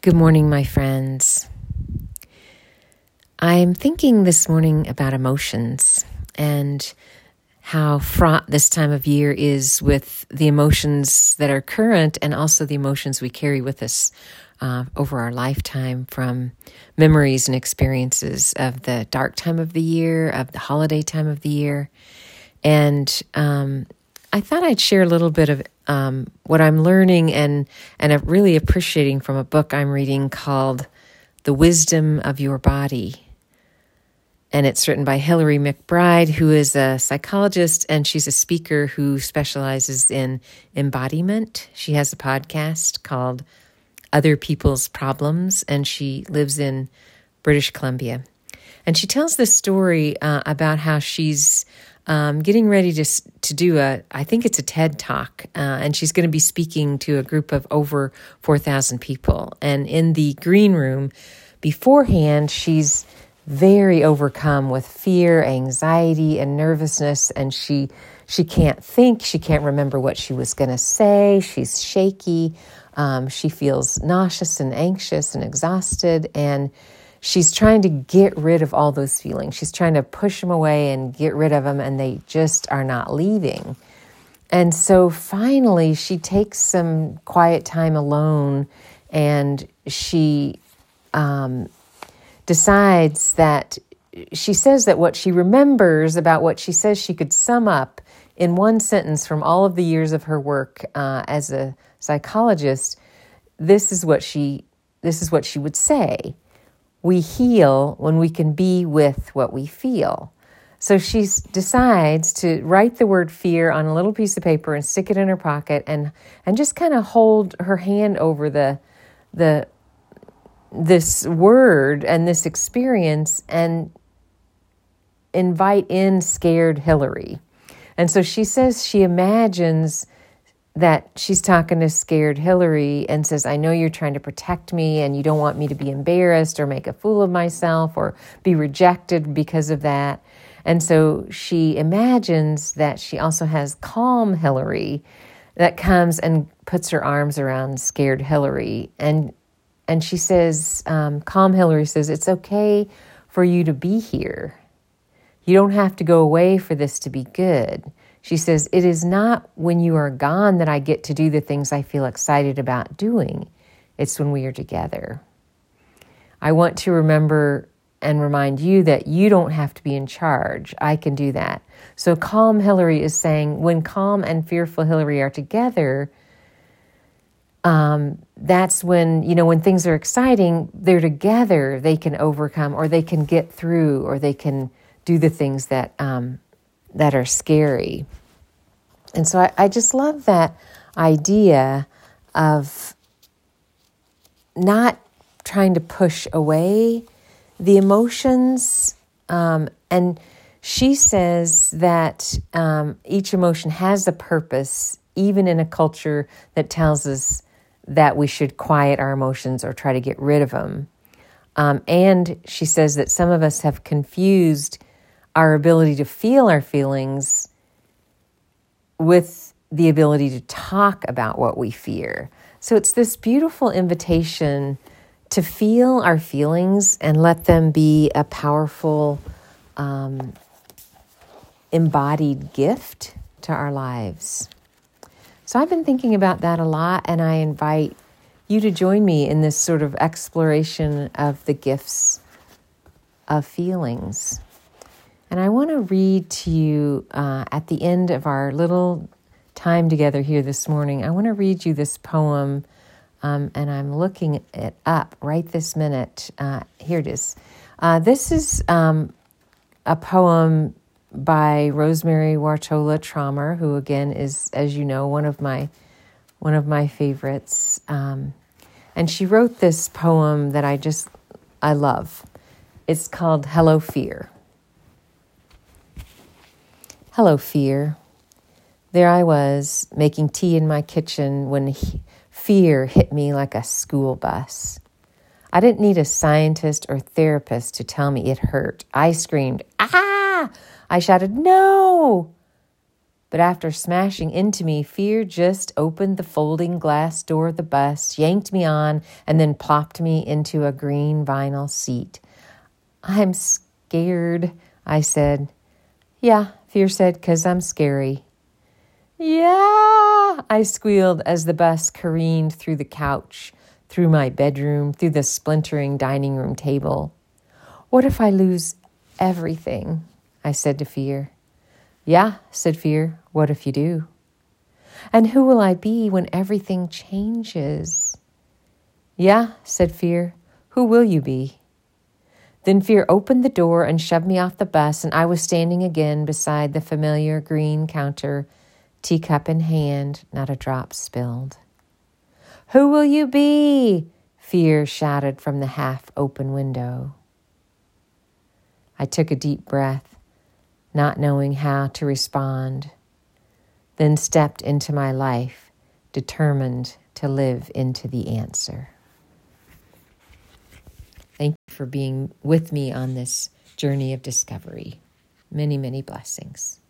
Good morning, my friends. I'm thinking this morning about emotions and how fraught this time of year is with the emotions that are current and also the emotions we carry with us over our lifetime from memories and experiences of the dark time of the year, of the holiday time of the year. And I thought I'd share a little bit of what I'm learning and really appreciating from a book I'm reading called The Wisdom of Your Body. And it's written by Hillary McBride, who is a psychologist, and she's a speaker who specializes in embodiment. She has a podcast called Other People's Problems, and she lives in British Columbia. And she tells this story about how she's getting ready to do I think it's a TED Talk, and she's going to be speaking to a group of over 4,000 people. And in the green room beforehand, she's very overcome with fear, anxiety, and nervousness, and she can't think. She can't remember what she was going to say. She's shaky. She feels nauseous and anxious and exhausted, and she's trying to get rid of all those feelings. She's trying to push them away and get rid of them, and they just are not leaving. And so finally, she takes some quiet time alone, and she decides that she says that what she remembers about what she says she could sum up in one sentence from all of the years of her work as a psychologist. This is what she would say: we heal when we can be with what we feel. So she decides to write the word fear on a little piece of paper and stick it in her pocket and just kind of hold her hand over this word and this experience and invite in scared Hillary. And so she says she imagines that she's talking to scared Hillary and says, I know you're trying to protect me and you don't want me to be embarrassed or make a fool of myself or be rejected because of that. And so she imagines that she also has calm Hillary that comes and puts her arms around scared Hillary. And she says, calm Hillary says, it's okay for you to be here. You don't have to go away for this to be good. She says, it is not when you are gone that I get to do the things I feel excited about doing. It's when we are together. I want to remember and remind you that you don't have to be in charge. I can do that. So calm Hillary is saying, when calm and fearful Hillary are together, that's when, when things are exciting, they're together, they can overcome or they can get through or they can do the things that are scary. And so I just love that idea of not trying to push away the emotions. And she says that each emotion has a purpose, even in a culture that tells us that we should quiet our emotions or try to get rid of them. And she says that some of us have confused our ability to feel our feelings with the ability to talk about what we fear. So it's this beautiful invitation to feel our feelings and let them be a powerful, embodied gift to our lives. So I've been thinking about that a lot, and I invite you to join me in this sort of exploration of the gifts of feelings. And I want to read to you at the end of our little time together here this morning, I want to read you this poem, and I'm looking it up right this minute. Here it is. This is a poem by Rosemary Wartola Traumer, who again is, as you know, one of my favorites. And she wrote this poem that I love. It's called Hello Fear. Hello Fear. There I was, making tea in my kitchen when fear hit me like a school bus. I didn't need a scientist or therapist to tell me it hurt. I screamed, ah! I shouted, no! But after smashing into me, fear just opened the folding glass door of the bus, yanked me on, and then plopped me into a green vinyl seat. I'm scared, I said. Yeah, fear said, 'cause I'm scary. Yeah, I squealed as the bus careened through the couch, through my bedroom, through the splintering dining room table. What if I lose everything? I said to fear. Yeah, said fear, what if you do? And who will I be when everything changes? Yeah, said fear, who will you be? Then fear opened the door and shoved me off the bus, and I was standing again beside the familiar green counter, teacup in hand, not a drop spilled. Who will you be? Fear shouted from the half-open window. I took a deep breath, not knowing how to respond, then stepped into my life, determined to live into the answer. Thank you for being with me on this journey of discovery. Many, many blessings.